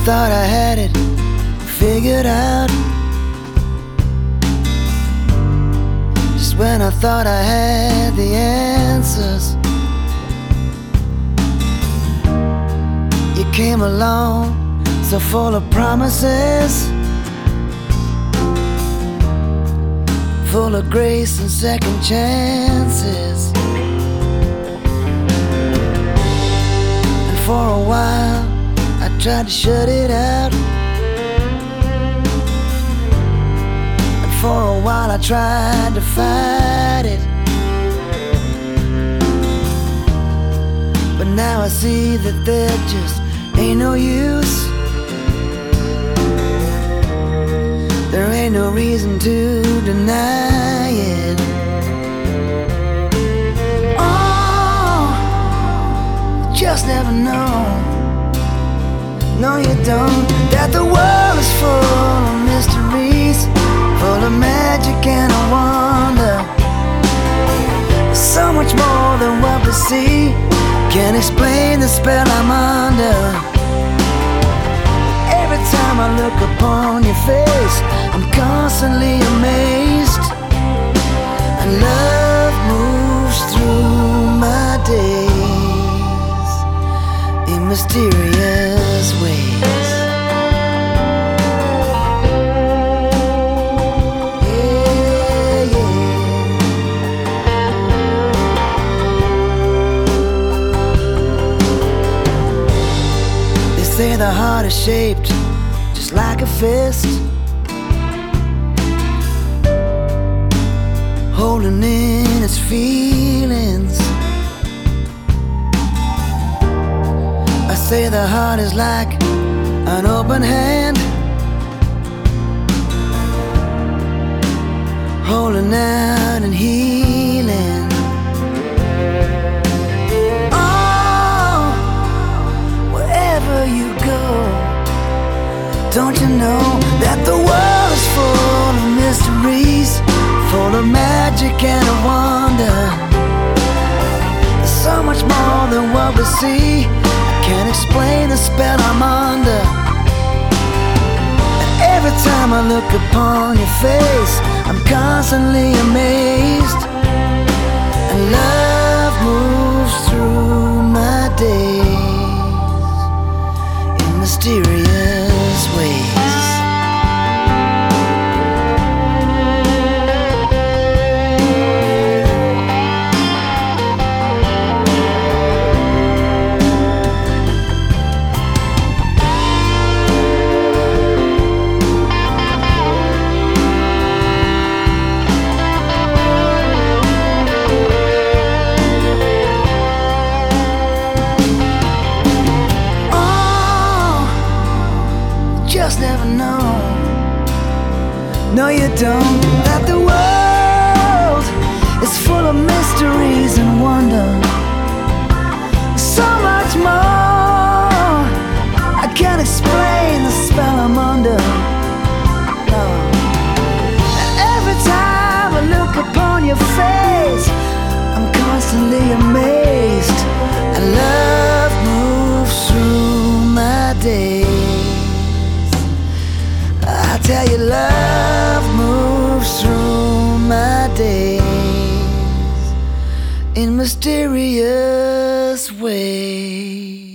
thought I had it figured out, just when I thought I had the answers, you came along so full of promises, full of grace and second chances. And for a while I tried to shut it out, and for a while I tried to fight it. But now I see that there just ain't no use. There ain't no reason to deny it. Oh, you just never know. No, you don't. That the world is full of mysteries, full of magic and a wonder. So much more than what we see. Can't explain the spell I'm under. Every time I look upon your face, I'm constantly amazed. And love moves through my days in mysterious ways. Yeah, yeah. They say the heart is shaped just like a fist, holding in its feelings. I say the heart is like an open hand, holding out and healing. Oh, wherever you go, don't you know that the world is full of mysteries, full of magic and a wonder. There's so much more than what we see. I can't explain the spell I'm under. And every time I look upon your face, I'm constantly amazed. And love moves through my days in mysterious ways. Just never know. No, you don't. That the world is full of mysteries and wonder. So much more. I can't explain the spell I'm under. No. And every time I look upon your face, I'm constantly amazed. And love moves through my days. I tell you, love moves through my days in mysterious ways.